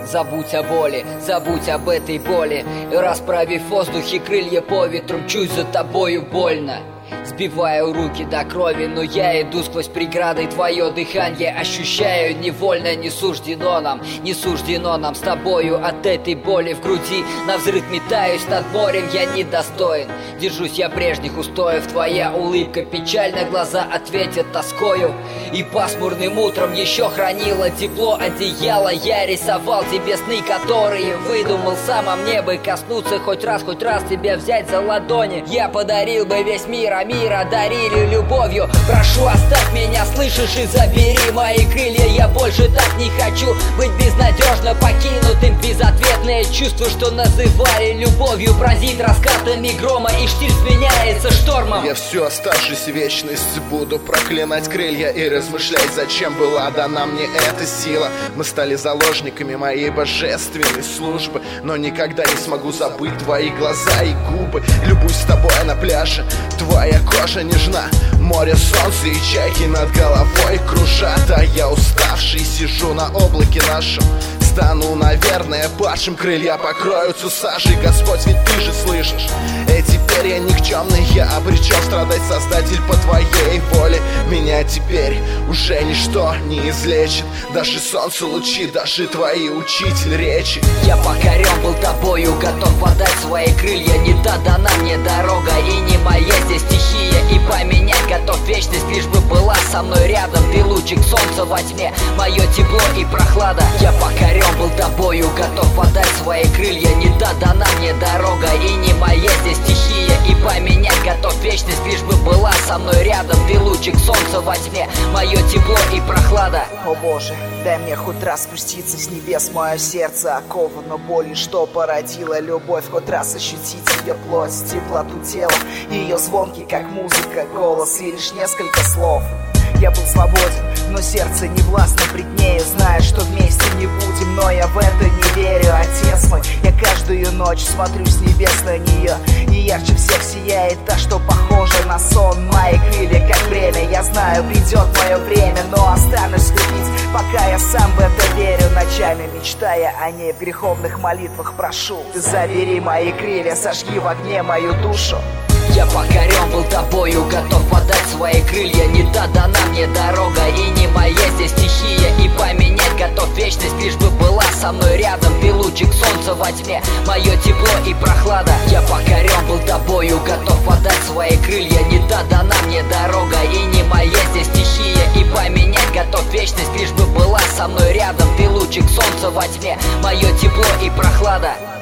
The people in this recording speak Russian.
Забудь о боли, забудь об этой боли. Расправив в воздухе крылья по ветру, мчусь за тобою больно. Сбиваю руки до крови, но я иду сквозь преграды. Твое дыхание ощущаю невольно. Не суждено нам с тобою от этой боли в груди. Навзрыд метаюсь над морем, я недостоин. Держусь я прежних устоев, твоя улыбка печально глаза ответят тоскою. И пасмурным утром еще хранила тепло одеяла. Я рисовал тебе сны, которые выдумал сам, а мне бы коснуться хоть раз тебя взять за ладони. Я подарил бы весь мир, а мир одарили любовью. Прошу, оставь меня, слышишь, и забери мои крылья. Я больше так не хочу быть безнадежно покинутым. Безответное чувство, что называли любовью, пронзит раскатами грома, и штиль сменяется штормом. Я всю оставшуюся вечность буду проклинать крылья и размышлять, зачем была дана мне эта сила. Мы стали заложниками моей божественной службы, но никогда не смогу забыть твои глаза и губы. Любуюсь с тобой на пляже, твоя кожа нежна, море, солнце и чайки над головой кружат. А я уставший сижу на облаке нашем, стану, наверное, падшим. Крылья покроются сажей, Господь, ведь ты же слышишь. Эти перья никчемные, я обречен страдать, Создатель, по твоей воле. Меня теперь уже ничто не излечит, даже солнце лучи, даже твои учитель речи. Я покорен был тобою, готов подать свои крылья. Не та дана мне дорога, и не моя здесь стихия. И поменять готов вечность, лишь бы была со мной рядом. Ты лучик солнца во тьме, мое тепло и прохлада. Я покорен был тобою, готов подать свои крылья. Не та дана мне дорога, и не моя здесь стихия. И поменять готов вечность, лишь бы была со мной рядом. Ты лучик солнца во тьме, мое тепло и прохлада. О Боже, дай мне хоть раз спуститься с небес. Мое сердце оковано болью, что породила любовь. Хоть раз ощутить ее плоть, теплоту тела, ее звонкий, как музыка, голос и лишь несколько слов. Я был свободен, но сердце не властно пред нею, зная, что вместе не будем, но я в это не верю. Отец мой, я каждую ночь смотрю с небес на нее, и ярче всех сияет та, что похожа на сон. Мои крылья как бремя, я знаю, придет мое время, но останусь любить, пока я сам в это верю. Ночами мечтая о ней, в греховных молитвах прошу: ты забери мои крылья, сожги в огне мою душу. Я покорен был тобою, готов подать свои крылья. Не та дана мне дорога, и не моя здесь стихия. И поменять готов вечность, лишь бы была со мной рядом. Ты лучик солнца во тьме, мое тепло и прохлада. Я покорен был тобою, готов подать свои крылья. Не та дана мне дорога, и не моя здесь стихия. И поменять готов вечность, лишь бы была со мной рядом. Ты лучик солнца во тьме, мое тепло и прохлада.